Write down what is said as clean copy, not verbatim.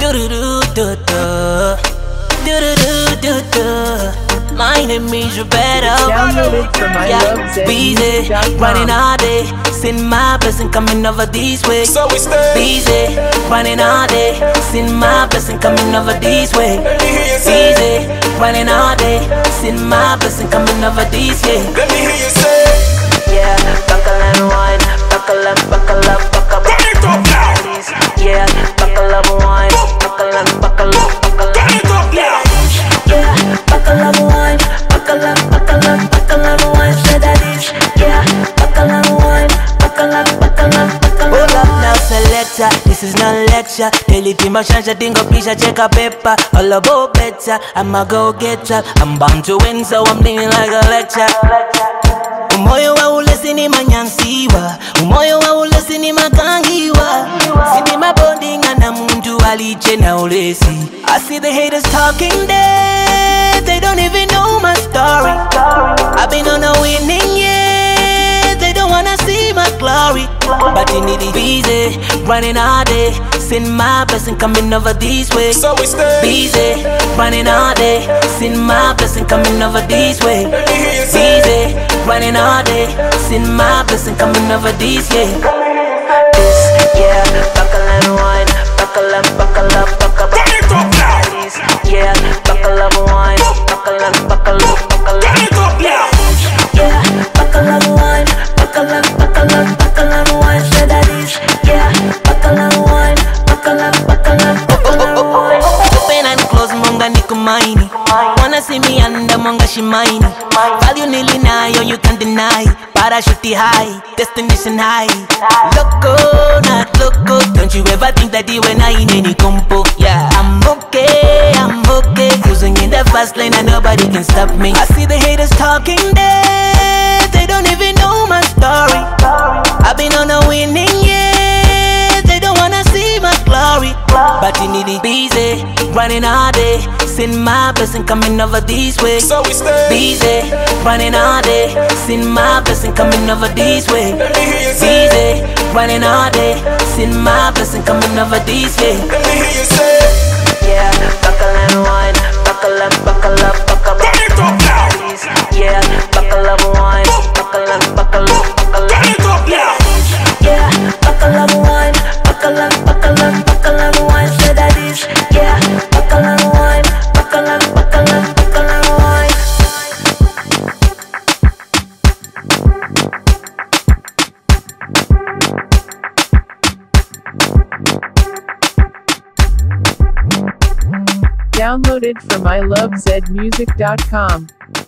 Do do do do do. Do do do do do. My name is Roberto. Downloaded from Busy, running all day. Send my blessing coming over this way. So we stay busy, running all day. Send my blessing coming over this way. Let me hear you say. Busy, running all day. Send my blessing coming over this way. Let me hear you say. Yeah, buckle and wine, buckle up, buckle up, buckle up. Turn it up now. Yeah, buckle up wine, buckle and buckle up, buckle up. Turn it up now. Yeah, buckle up wine, buckle up, buckle up, buckle up wine. Say that is. Yeah, buckle up wine, buckle up, buckle up, buckle up. Hold up now, selector. This is not lecture. Daily team change dingo pisha check a paper. All about better. I'm a go getter. I'm bound to win, so I'm living like a lecture. Umoyo wa ulesi ni manyansiwa, umoyo wa ulesi ni makangiwa. Sini mabondinga na mundu aliche na ulesi. I see the haters talking dead, they don't even know my story. I've been on a winning, yeah, they don't wanna see my glory. But you need it busy, running all day. Send my blessing coming over this way. So we stay busy, running all day. Send my blessing coming over this way. Let me hear you say. Busy, running all day. Send my blessing coming over this way. This, yeah, buckle and wine, buckle up, buckle up, buckle up. Turn it up now. Yeah, buckle up wine, buckle up, buckle up, buckle up. Turn it up now. Yeah, buckle up wine, buckle up, buckle up, buckle up wine. Say that is. Yeah, buckle up wine, buckle up, buckle up, buckle up wine. Open and close, monga nikumaini. Wanna see me under monga shimaini. Value nili nayo, you can't deny. Parachute high, destination high. Loco, not loco. Don't you ever think that you and I in any compo? Yeah, I'm okay, cruising in the fast lane and nobody can stop me. I see the haters talking dead, they don't even know my story. I've been on a winning, yeah, they don't wanna see my glory. But you need it busy, running all day. Send my blessing coming over this way. So we stay Busy, running all day. Send my blessing coming over this way. Let me hear you say. Busy, running all day. Send my blessing coming over this way. Let me hear you say. Yeah, buckle and wine, buckle up, buckle up, buckle up. Turn it up now. Yeah, buckle up wine, buckle up, buckle up, buckle up. Turn it up now. Yeah, buckle up wine, buckle up, buckle up, buckle up wine. Say that is. Yeah, buckle up wine, buckle up, buckle up, buckle up wine. Downloaded from ilovezmusic.com.